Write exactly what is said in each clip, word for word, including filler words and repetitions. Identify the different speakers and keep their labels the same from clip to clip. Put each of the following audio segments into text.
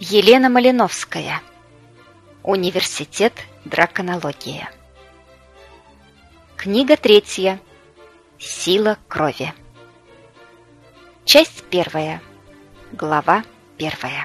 Speaker 1: Елена Малиновская. Университет драконологии. Книга третья. Сила крови. Часть первая. Глава первая.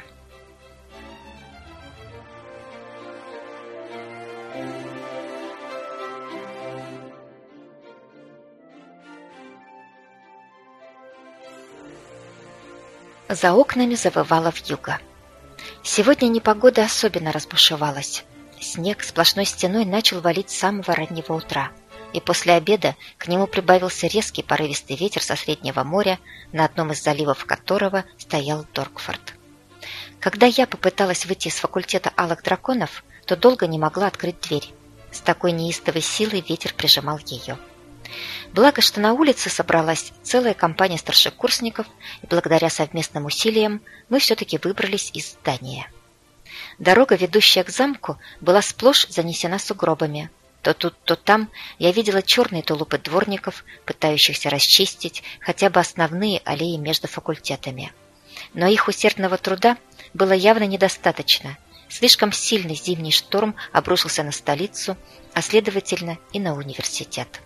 Speaker 1: За окнами завывало вьюга. Сегодня непогода особенно разбушевалась. Снег сплошной стеной начал валить с самого раннего утра, и после обеда к нему прибавился резкий порывистый ветер со Среднего моря, на одном из заливов которого стоял Доркфорд. Когда я попыталась выйти из факультета алых драконов, то долго не могла открыть дверь. С такой неистовой силой ветер прижимал ее. Благо, что на улице собралась целая компания старшекурсников, и благодаря совместным усилиям мы все-таки выбрались из здания. Дорога, ведущая к замку, была сплошь занесена сугробами. То тут, то там я видела черные тулупы дворников, пытающихся расчистить хотя бы основные аллеи между факультетами. Но их усердного труда было явно недостаточно. Слишком сильный зимний шторм обрушился на столицу, а следовательно и на университет.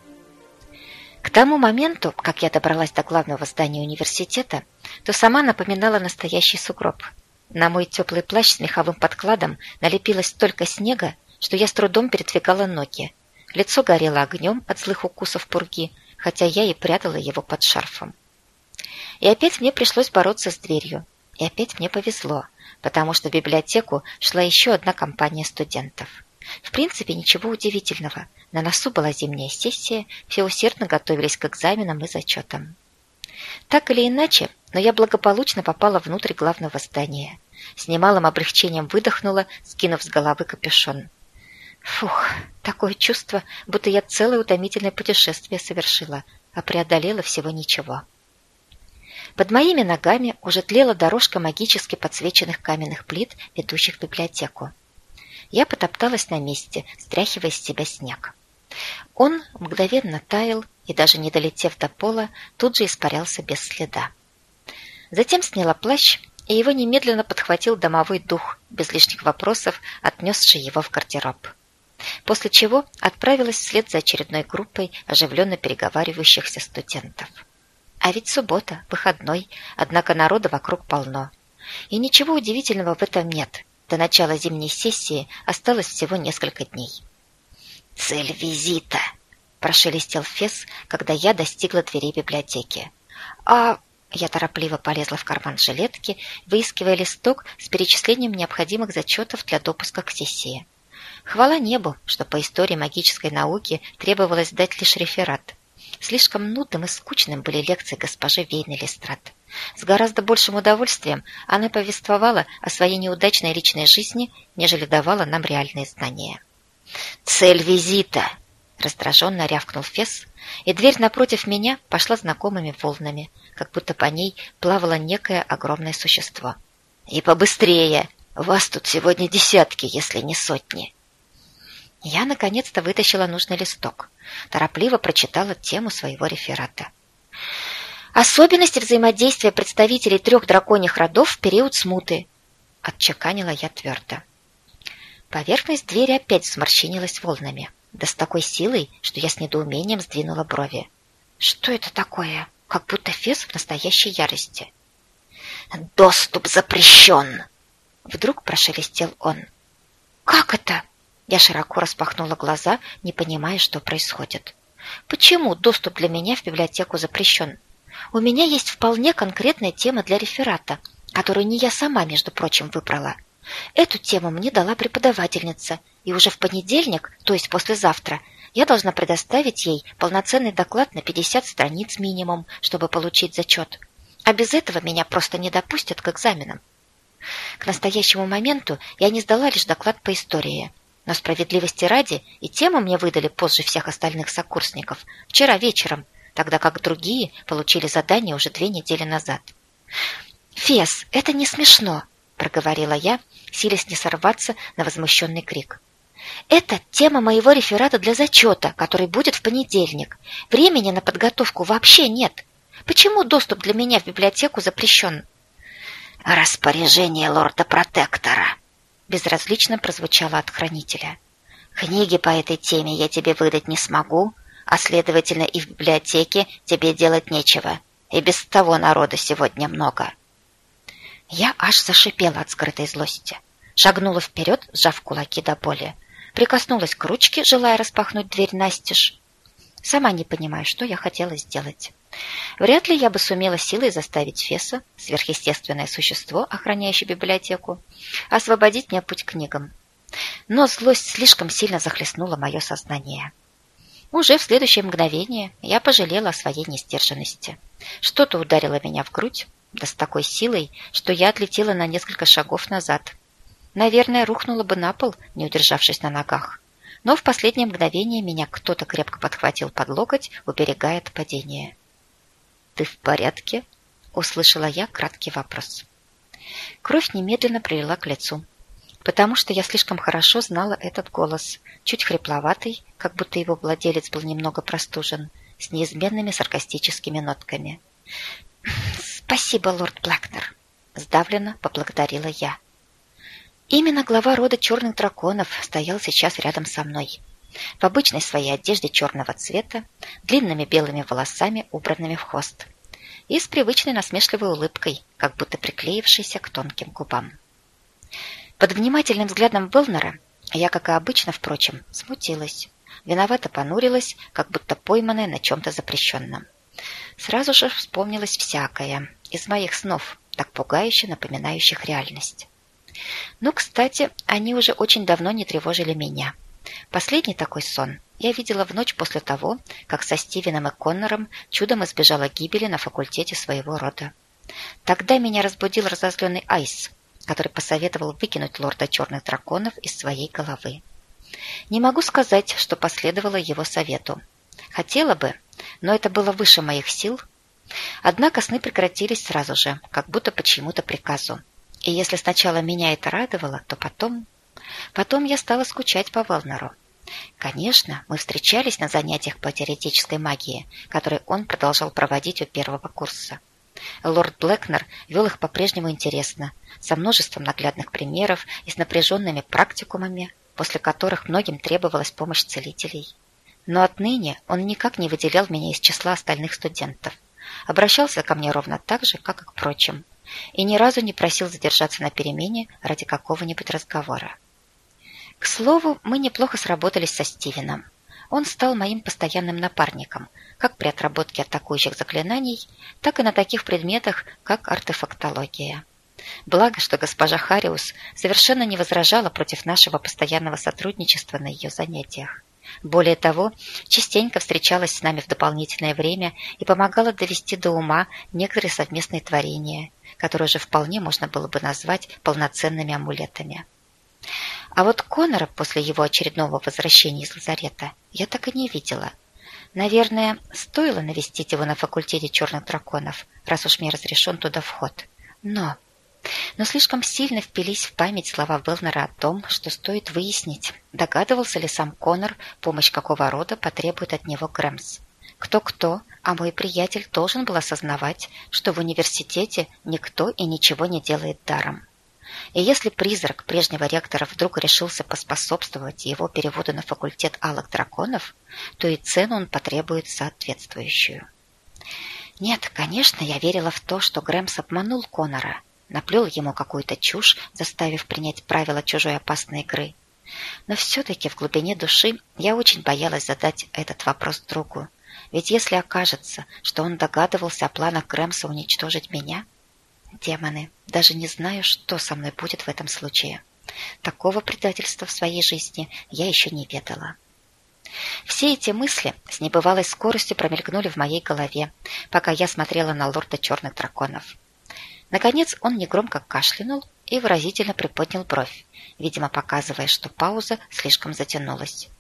Speaker 1: К тому моменту, как я добралась до главного здания университета, то сама напоминала настоящий сугроб. На мой теплый плащ с меховым подкладом налепилось столько снега, что я с трудом передвигала ноги. Лицо горело огнем от злых укусов пурги, хотя я и прятала его под шарфом. И опять мне пришлось бороться с дверью. И опять мне повезло, потому что в библиотеку шла еще одна компания студентов. В принципе, ничего удивительного. На носу была зимняя сессия, все усердно готовились к экзаменам и зачетам. Так или иначе, но я благополучно попала внутрь главного здания. С немалым облегчением выдохнула, скинув с головы капюшон. Фух, такое чувство, будто я целое утомительное путешествие совершила, а преодолела всего ничего. Под моими ногами уже тлела дорожка магически подсвеченных каменных плит, ведущих в библиотеку. Я потопталась на месте, стряхивая с себя снег. Он мгновенно таял и, даже не долетев до пола, тут же испарялся без следа. Затем сняла плащ, и его немедленно подхватил домовой дух, без лишних вопросов отнесший его в гардероб. После чего отправилась вслед за очередной группой оживленно переговаривающихся студентов. А ведь суббота, выходной, однако народа вокруг полно. И ничего удивительного в этом нет. До начала зимней сессии осталось всего несколько дней. «Цель визита!» – прошелестел Фес, когда я достигла дверей библиотеки. «А...» – я торопливо полезла в карман жилетки, выискивая листок с перечислением необходимых зачетов для допуска к сессии. Хвала небу, что по истории магической науки требовалось дать лишь реферат. Слишком нудным и скучным были лекции госпожи Вейн-Листрат. С гораздо большим удовольствием она повествовала о своей неудачной личной жизни, нежели давала нам реальные знания. «Цель визита!» – раздраженно рявкнул Фес, и дверь напротив меня пошла знакомыми волнами, как будто по ней плавало некое огромное существо. «И побыстрее! Вас тут сегодня десятки, если не сотни!» Я наконец-то вытащила нужный листок, торопливо прочитала тему своего реферата. «Особенности взаимодействия представителей трех драконьих родов в период смуты», — отчеканила я твердо. Поверхность двери опять сморщинилась волнами, да с такой силой, что я с недоумением сдвинула брови. «Что это такое? Как будто Фес в настоящей ярости». «Доступ запрещен!» — вдруг прошелестел он. «Как это?» Я широко распахнула глаза, не понимая, что происходит. «Почему доступ для меня в библиотеку запрещен? У меня есть вполне конкретная тема для реферата, которую не я сама, между прочим, выбрала. Эту тему мне дала преподавательница, и уже в понедельник, то есть послезавтра, я должна предоставить ей полноценный доклад на пятьдесят страниц минимум, чтобы получить зачет. А без этого меня просто не допустят к экзаменам. К настоящему моменту я не сдала лишь доклад по истории, но справедливости ради и тему мне выдали позже всех остальных сокурсников, вчера вечером, тогда как другие получили задание уже две недели назад. «Фес, это не смешно!» – проговорила я, силясь не сорваться на возмущенный крик. «Это тема моего реферата для зачета, который будет в понедельник. Времени на подготовку вообще нет. Почему доступ для меня в библиотеку запрещен?» «Распоряжение лорда-протектора», — безразлично прозвучало от хранителя. «Книги по этой теме я тебе выдать не смогу, а, следовательно, и в библиотеке тебе делать нечего. И без того народа сегодня много». Я аж зашипела от скрытой злости. Шагнула вперед, сжав кулаки до боли. Прикоснулась к ручке, желая распахнуть дверь настежь. Сама не понимаю, что я хотела сделать. Вряд ли я бы сумела силой заставить Феса, сверхъестественное существо, охраняющее библиотеку, освободить мне путь к книгам. Но злость слишком сильно захлестнула мое сознание. Уже в следующее мгновение я пожалела о своей несдержанности. Что-то ударило меня в грудь, да с такой силой, что я отлетела на несколько шагов назад. Наверное, рухнула бы на пол, не удержавшись на ногах. Но в последнее мгновение меня кто-то крепко подхватил под локоть, уберегая от падения. «Ты в порядке?» — услышала я краткий вопрос. Кровь немедленно прилила к лицу, потому что я слишком хорошо знала этот голос, чуть хрипловатый, как будто его владелец был немного простужен, с неизменными саркастическими нотками. «Спасибо, лорд Блэкнер», — сдавленно поблагодарила я. Именно глава рода черных драконов стоял сейчас рядом со мной, в обычной своей одежде черного цвета, длинными белыми волосами, убранными в хвост, и с привычной насмешливой улыбкой, как будто приклеившейся к тонким губам. Под внимательным взглядом Велнера я, как и обычно, впрочем, смутилась, виновато понурилась, как будто пойманная на чем-то запрещенном. Сразу же вспомнилось всякое из моих снов, так пугающе напоминающих реальность. Но, кстати, они уже очень давно не тревожили меня. Последний такой сон я видела в ночь после того, как со Стивеном и Коннором чудом избежала гибели на факультете своего рода. Тогда меня разбудил разозленный Айс, который посоветовал выкинуть лорда черных драконов из своей головы. Не могу сказать, что последовала его совету. Хотела бы, но это было выше моих сил. Однако сны прекратились сразу же, как будто по чьему-то приказу. И если сначала меня это радовало, то потом... Потом я стала скучать по Велнеру. Конечно, мы встречались на занятиях по теоретической магии, которые он продолжал проводить у первого курса. Лорд Блэкнер вел их по-прежнему интересно, со множеством наглядных примеров и с напряженными практикумами, после которых многим требовалась помощь целителей. Но отныне он никак не выделял меня из числа остальных студентов, обращался ко мне ровно так же, как и к прочим, и ни разу не просил задержаться на перемене ради какого-нибудь разговора. К слову, мы неплохо сработались со Стивеном. Он стал моим постоянным напарником, как при отработке атакующих заклинаний, так и на таких предметах, как артефактология. Благо, что госпожа Хариус совершенно не возражала против нашего постоянного сотрудничества на ее занятиях. Более того, частенько встречалась с нами в дополнительное время и помогала довести до ума некоторые совместные творения, которые уже вполне можно было бы назвать полноценными амулетами. А вот Коннора после его очередного возвращения из лазарета я так и не видела. Наверное, стоило навестить его на факультете черных драконов, раз уж мне разрешен туда вход. Но... Но слишком сильно впились в память слова Велнера о том, что стоит выяснить, догадывался ли сам Коннор, помощь какого рода потребует от него Грэмс. Кто-кто, а мой приятель должен был осознавать, что в университете никто и ничего не делает даром. И если призрак прежнего ректора вдруг решился поспособствовать его переводу на факультет алых драконов, то и цену он потребует соответствующую. Нет, конечно, я верила в то, что Грэмс обманул Коннора, наплел ему какую-то чушь, заставив принять правила чужой опасной игры. Но все-таки в глубине души я очень боялась задать этот вопрос другу. Ведь если окажется, что он догадывался о планах Грэмса уничтожить меня... Демоны, даже не знаю, что со мной будет в этом случае. Такого предательства в своей жизни я еще не ведала. Все эти мысли с небывалой скоростью промелькнули в моей голове, пока я смотрела на лорда черных драконов. Наконец он негромко кашлянул и выразительно приподнял бровь, видимо, показывая, что пауза слишком затянулась.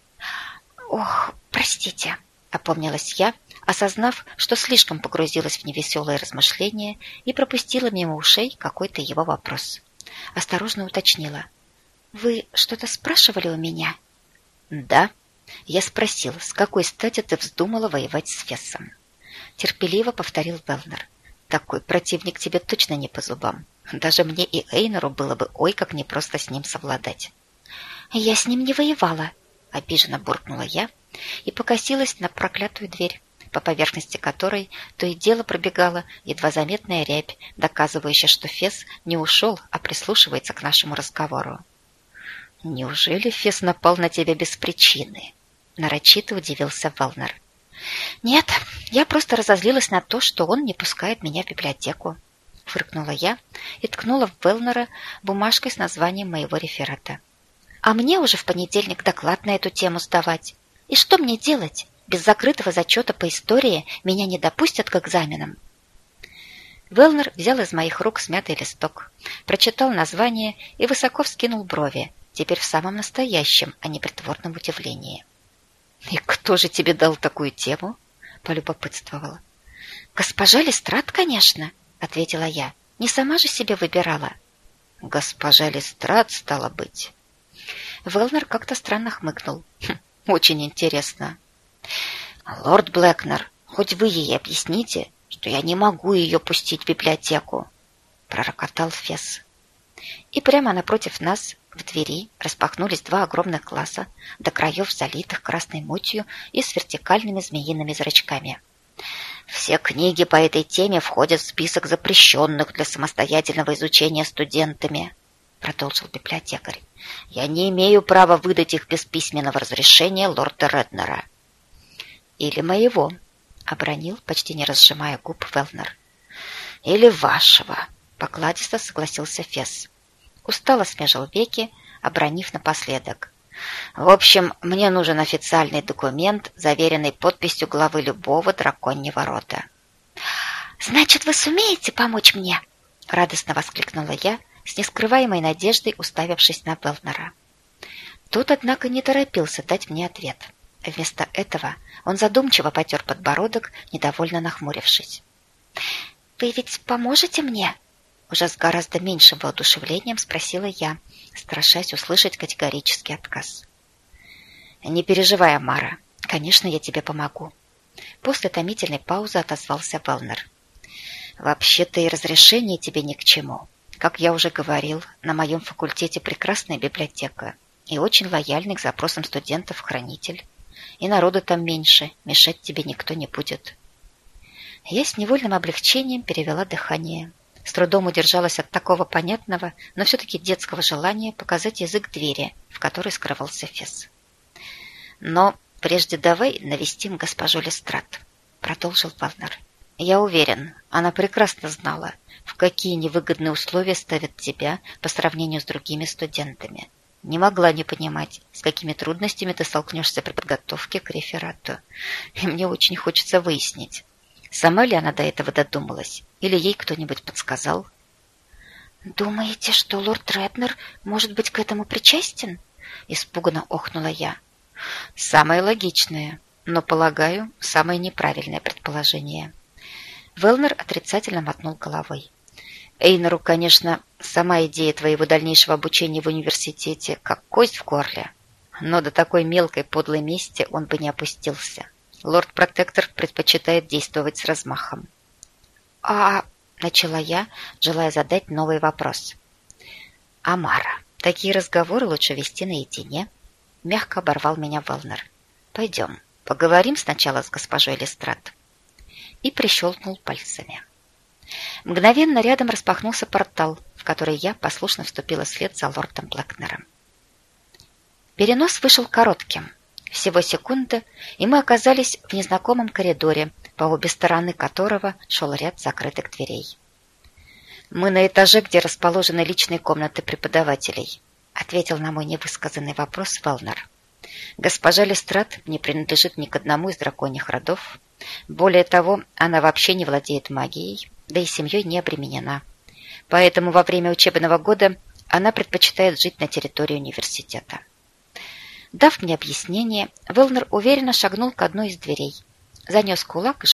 Speaker 1: «Ох, простите», — опомнилась я, осознав, что слишком погрузилась в невеселые размышления и пропустила мимо ушей какой-то его вопрос. Осторожно уточнила. «Вы что-то спрашивали у меня?» «Да». Я спросил, с какой стати ты вздумала воевать с Фессом. Терпеливо повторил Велнер. Такой противник тебе точно не по зубам. Даже мне и Эйнору было бы ой, как непросто с ним совладать. «Я с ним не воевала», — обиженно буркнула я и покосилась на проклятую дверь, по поверхности которой то и дело пробегала едва заметная рябь, доказывающая, что Фес не ушел, а прислушивается к нашему разговору. «Неужели Фес напал на тебя без причины?» — нарочито удивился Велнер. «Нет, я просто разозлилась на то, что он не пускает меня в библиотеку», — фыркнула я и ткнула в Велнера бумажкой с названием моего реферата. «А мне уже в понедельник доклад на эту тему сдавать. И что мне делать? Без закрытого зачета по истории меня не допустят к экзаменам». Велнер взял из моих рук смятый листок, прочитал название и высоко вскинул брови, теперь в самом настоящем, а не притворном удивлении. «И кто же тебе дал такую тему?» — полюбопытствовала. «Госпожа Лестрат, конечно», — ответила я. «Не сама же себе выбирала». «Госпожа Лестрат, стало быть». Велнер как-то странно хмыкнул. Хм, «Очень интересно». «Лорд Блэкнер, хоть вы ей объясните, что я не могу ее пустить в библиотеку», — пророкотал Фес. И прямо напротив нас в двери распахнулись два огромных глаза, до краев залитых красной мутью и с вертикальными змеиными зрачками. «Все книги по этой теме входят в список запрещенных для самостоятельного изучения студентами», — продолжил библиотекарь. «Я не имею права выдать их без письменного разрешения лорда Реднера». «Или моего», — обронил, почти не разжимая губ, Велнер. «Или вашего», — покладисто согласился Фес. Устало смежил веки, обронив напоследок. «В общем, мне нужен официальный документ, заверенный подписью главы любого драконьего рода». «Значит, вы сумеете помочь мне?» — радостно воскликнула я, с нескрываемой надеждой уставившись на Велнера. Тот, однако, не торопился дать мне ответ. Вместо этого он задумчиво потер подбородок, недовольно нахмурившись. «Вы ведь поможете мне?» Уже с гораздо меньшим воодушевлением спросила я, страшась услышать категорический отказ. «Не переживай, Амара. Конечно, я тебе помогу». После томительной паузы отозвался Велнер. «Вообще-то и разрешение тебе ни к чему. Как я уже говорил, на моем факультете прекрасная библиотека и очень лояльный к запросам студентов хранитель. И народу там меньше, мешать тебе никто не будет». Я с невольным облегчением перевела дыхание. С трудом удержалась от такого понятного, но все-таки детского желания показать язык двери, в которой скрывался Фес. «Но прежде давай навестим госпожу Лестрат», — продолжил Велнер. «Я уверен, она прекрасно знала, в какие невыгодные условия ставят тебя по сравнению с другими студентами. Не могла не понимать, с какими трудностями ты столкнешься при подготовке к реферату. И мне очень хочется выяснить, сама ли она до этого додумалась, или ей кто-нибудь подсказал?» «Думаете, что лорд Реднер может быть к этому причастен?» — испуганно охнула я. «Самое логичное, но, полагаю, самое неправильное предположение». Велнер отрицательно мотнул головой. «Эйнору, конечно, сама идея твоего дальнейшего обучения в университете как кость в горле, но до такой мелкой подлой мести он бы не опустился. Лорд-протектор предпочитает действовать с размахом». «А...» — начала я, желая задать новый вопрос. «Амара, такие разговоры лучше вести наедине», — мягко оборвал меня Велнер. «Пойдем, поговорим сначала с госпожой Лестрат». И прищелкнул пальцами. Мгновенно рядом распахнулся портал, в который я послушно вступила вслед за лордом Блэкнером. Перенос вышел коротким. Всего секунда, и мы оказались в незнакомом коридоре, по обе стороны которого шел ряд закрытых дверей. «Мы на этаже, где расположены личные комнаты преподавателей», ответил на мой невысказанный вопрос Велнер. «Госпожа Лестрат не принадлежит ни к одному из драконьих родов. Более того, она вообще не владеет магией, да и семьей не обременена. Поэтому во время учебного года она предпочитает жить на территории университета». Дав мне объяснение, Велнер уверенно шагнул к одной из дверей, занес кулак